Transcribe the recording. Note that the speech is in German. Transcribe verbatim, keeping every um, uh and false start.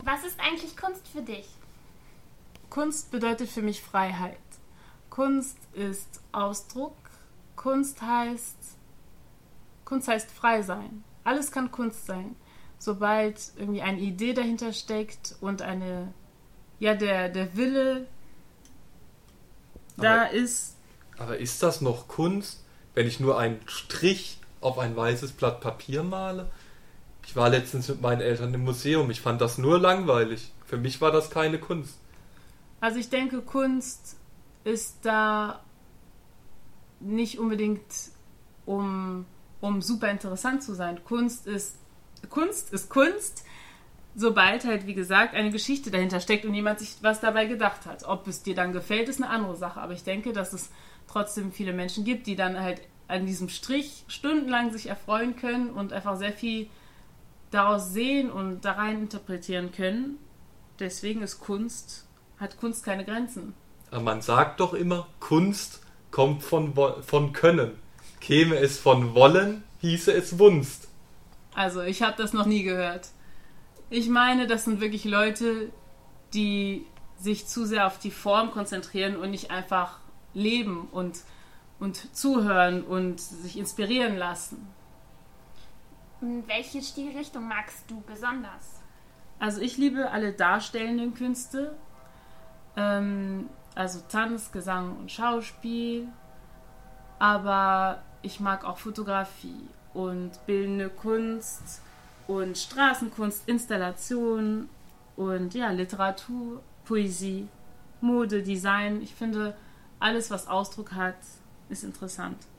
Was ist eigentlich Kunst für dich? Kunst bedeutet für mich Freiheit. Kunst ist Ausdruck. Kunst heißt, Kunst heißt frei sein. Alles kann Kunst sein. Sobald irgendwie eine Idee dahinter steckt und eine, ja, der, der Wille da aber, ist. Aber ist das noch Kunst, wenn ich nur einen Strich auf ein weißes Blatt Papier male? Ich war letztens mit meinen Eltern im Museum. Ich fand das nur langweilig. Für mich war das keine Kunst. Also ich denke, Kunst ist da nicht unbedingt, um, um super interessant zu sein. Kunst ist Kunst ist Kunst, sobald halt, wie gesagt, eine Geschichte dahinter steckt und jemand sich was dabei gedacht hat. Ob es dir dann gefällt, ist eine andere Sache. Aber ich denke, dass es trotzdem viele Menschen gibt, die dann halt an diesem Strich stundenlang sich erfreuen können und einfach sehr viel daraus sehen und da rein interpretieren können. Deswegen ist Kunst, hat Kunst keine Grenzen. Aber man sagt doch immer, Kunst kommt von, von Können. Käme es von Wollen, hieße es Wunst. Also ich habe das noch nie gehört. Ich meine, das sind wirklich Leute, die sich zu sehr auf die Form konzentrieren und nicht einfach leben und, und zuhören und sich inspirieren lassen. Welche Stilrichtung magst du besonders? Also ich liebe alle darstellenden Künste, ähm, also Tanz, Gesang und Schauspiel, aber ich mag auch Fotografie und bildende Kunst und Straßenkunst, Installation und ja, Literatur, Poesie, Mode, Design. Ich finde, alles, was Ausdruck hat, ist interessant.